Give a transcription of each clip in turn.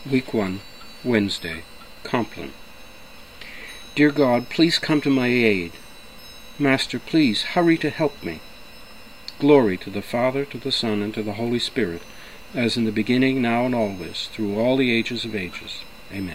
Week 1, Wednesday, Compline. Dear God, please come to my aid. Master, please hurry to help me. Glory to the Father, to the Son, and to the Holy Spirit, as in the beginning, now, and always, through all the ages of ages. Amen.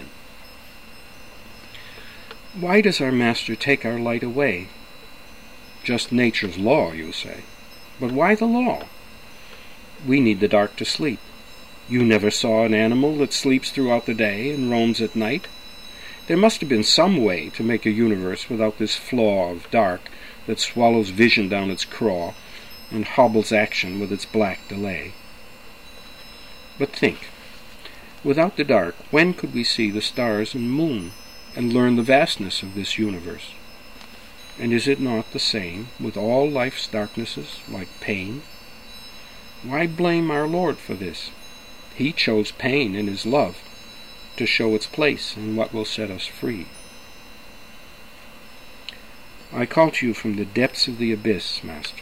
Why does our Master take our light away? Just nature's law, you say. But why the law? We need the dark to sleep. You never saw an animal that sleeps throughout the day and roams at night? There must have been some way to make a universe without this flaw of dark that swallows vision down its craw and hobbles action with its black delay. But think, without the dark, when could we see the stars and moon and learn the vastness of this universe? And is it not the same with all life's darknesses, like pain? Why blame our Lord for this? He chose pain in his love to show its place in what will set us free. I call to you from the depths of the abyss, Master.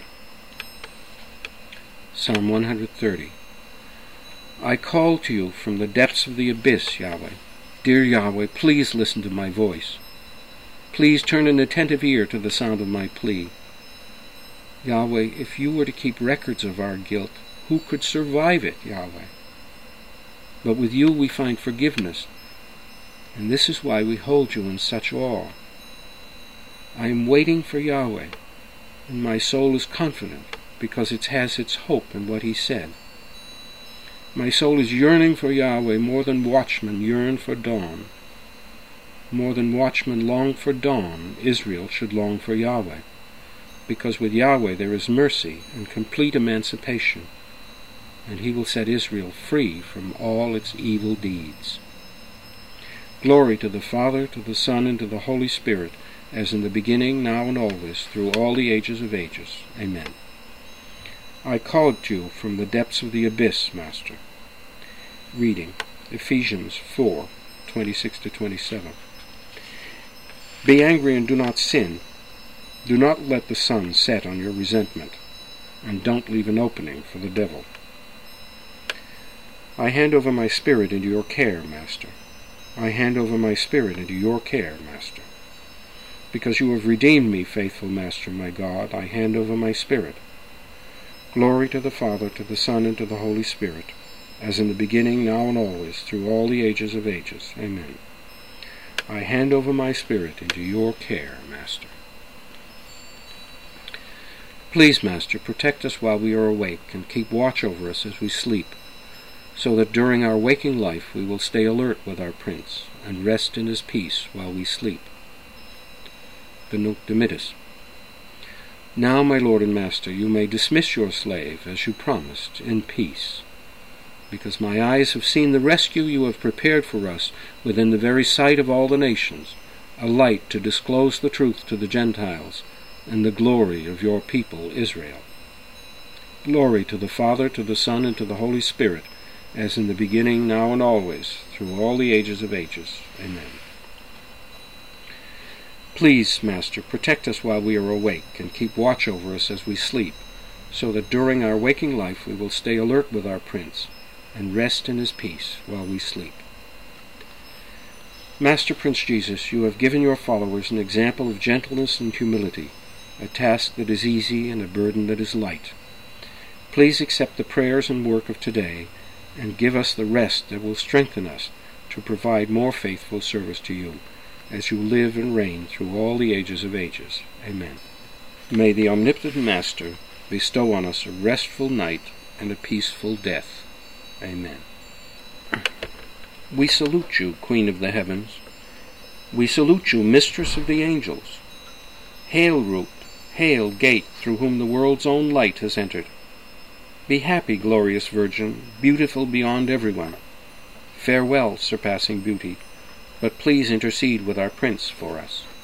Psalm 130. I call to you from the depths of the abyss, Yahweh. Dear Yahweh, please listen to my voice. Please turn an attentive ear to the sound of my plea. Yahweh, if you were to keep records of our guilt, who could survive it, Yahweh? But with you we find forgiveness, and this is why we hold you in such awe. I am waiting for Yahweh, and my soul is confident, because it has its hope in what he said. My soul is yearning for Yahweh more than watchmen yearn for dawn. More than watchmen long for dawn, Israel should long for Yahweh, because with Yahweh there is mercy and complete emancipation, and he will set Israel free from all its evil deeds. Glory to the Father, to the Son, and to the Holy Spirit, as in the beginning, now, and always, through all the ages of ages. Amen. I called to you from the depths of the abyss, Master. Reading, Ephesians 4, 26-27. Be angry and do not sin. Do not let the sun set on your resentment, and don't leave an opening for the devil. I hand over my spirit into your care, Master. I hand over my spirit into your care, Master. Because you have redeemed me, faithful Master, my God, I hand over my spirit. Glory to the Father, to the Son, and to the Holy Spirit, as in the beginning, now, and always, through all the ages of ages. Amen. I hand over my spirit into your care, Master. Please, Master, protect us while we are awake, and keep watch over us as we sleep, so that during our waking life we will stay alert with our Prince, and rest in his peace while we sleep. The Nunc Dimittis. Now, my Lord and Master, you may dismiss your slave, as you promised, in peace, because my eyes have seen the rescue you have prepared for us within the very sight of all the nations, a light to disclose the truth to the Gentiles, and the glory of your people Israel. Glory to the Father, to the Son, and to the Holy Spirit, as in the beginning, now, and always, through all the ages of ages. Amen. Please, Master, protect us while we are awake, and keep watch over us as we sleep, so that during our waking life we will stay alert with our Prince, and rest in his peace while we sleep. Master Prince Jesus, you have given your followers an example of gentleness and humility, a task that is easy and a burden that is light. Please accept the prayers and work of today, and give us the rest that will strengthen us to provide more faithful service to you, as you live and reign through all the ages of ages. Amen. May the omnipotent Master bestow on us a restful night and a peaceful death. Amen. We salute you, Queen of the heavens. We salute you, Mistress of the angels. Hail, root, hail, gate, through whom the world's own light has entered. Be happy, glorious Virgin, beautiful beyond everyone. Farewell, surpassing beauty, but please intercede with our Prince for us.